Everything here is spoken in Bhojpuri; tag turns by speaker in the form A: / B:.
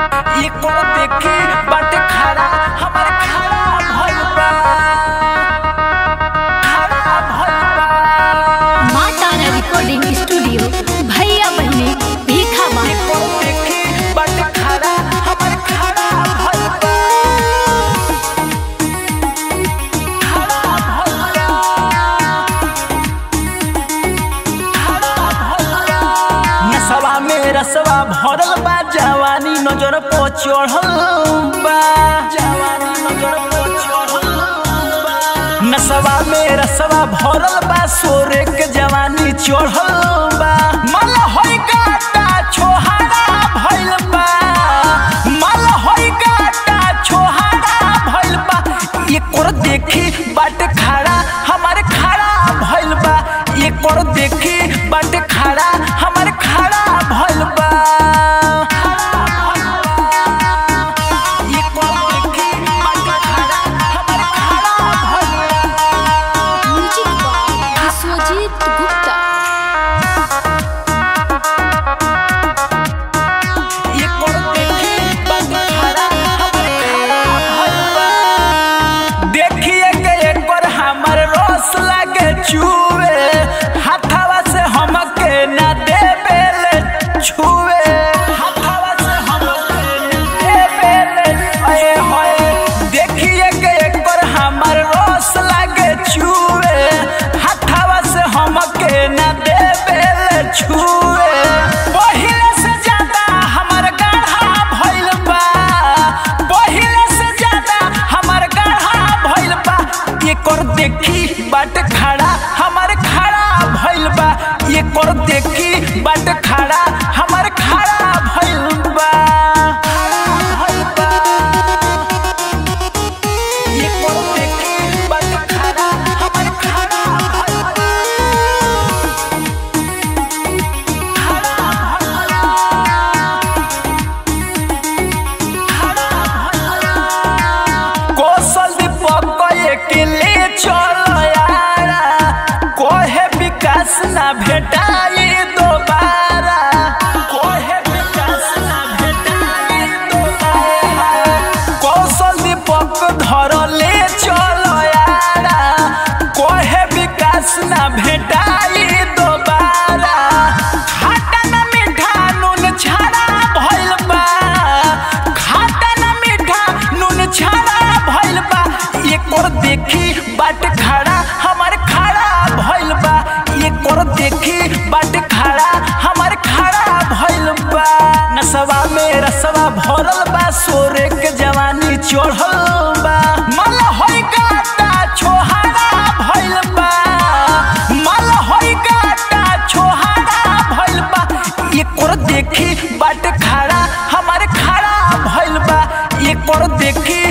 A: ये को देखी बाटे खड़ा हमारे खड़ा भइल बा खड़ा भइल बा।
B: माँ तारा रिकॉर्डिंग स्टूडियो भैया बहनी भीखा माँ।
A: ये को देखी बाटे खड़ा हमारे खड़ा भइल बा खड़ा भइल बा खड़ा भइल बा। नसवा में रसवा भरल बा जवानी नजर पो चढ़ल बा जवानी नजर पो चढ़ल बा। नसवा में रसवा भरल बा सोरे के जवानी चढ़ल बा। मल होई गाटा छोहारा भइल बा मल होई गाटा छोहारा भइल बा। ये कोर देखी बाटे खड़ा हमारे खड़ा भइल बा ये कोर देखी बाटे खड़ा हमारे खड़ा भइल बा।
B: Music by Vishwajeet Gupta.
A: देखिए के एक बार हमार रोस लागे छुए हाथवा से हमके ना देबेले छुए हाथवा से हमके ना देबेले ओए होए। देखिए के एक बार हमार रोस लागे छुए हाथवा से हमके ना देबेले छुए। पहिले से ज्यादा हमार गाढ़ा भइल बा पहिले से ज्यादा हमार गाढ़ा भइल बा। ये कर देखी बाट खड़ा हमार खड़ा भइल बा ये कर देखी बाट खड़ा हमार खड़ा भइल बा भइल बा। ये कर देखी बाट खड़ा हमार खड़ा भइल बा खड़ा भइल बा खड़ा भइल बा। कौशल दीपक के ले चल यारा कोहे विकास ना भेटाई दोबारा कोहे विकास ना भेटाई दोबारा। कौशल दीपक धर ले चल यारा कोहे विकास ना भेटाई दोबारा। खाटा ना मीठा नून छाड़ा भइल बा खाटा ना मीठा नून छाड़ा भइल बा। ये कोर देखी बाट खड़ा हमार खड़ा भइल बा ये कोर देखी बाट खड़ा हमार खड़ा भइल बा। नसवा में रसवा भरल बा सोरे के जवानी चढ़ल बा। मल होई गाटा छोहारा भइल बा मल होई गाटा छोहारा भइल बा। ये कोर देखी बाट खड़ा हमार खड़ा भइल बा ये कोर देखी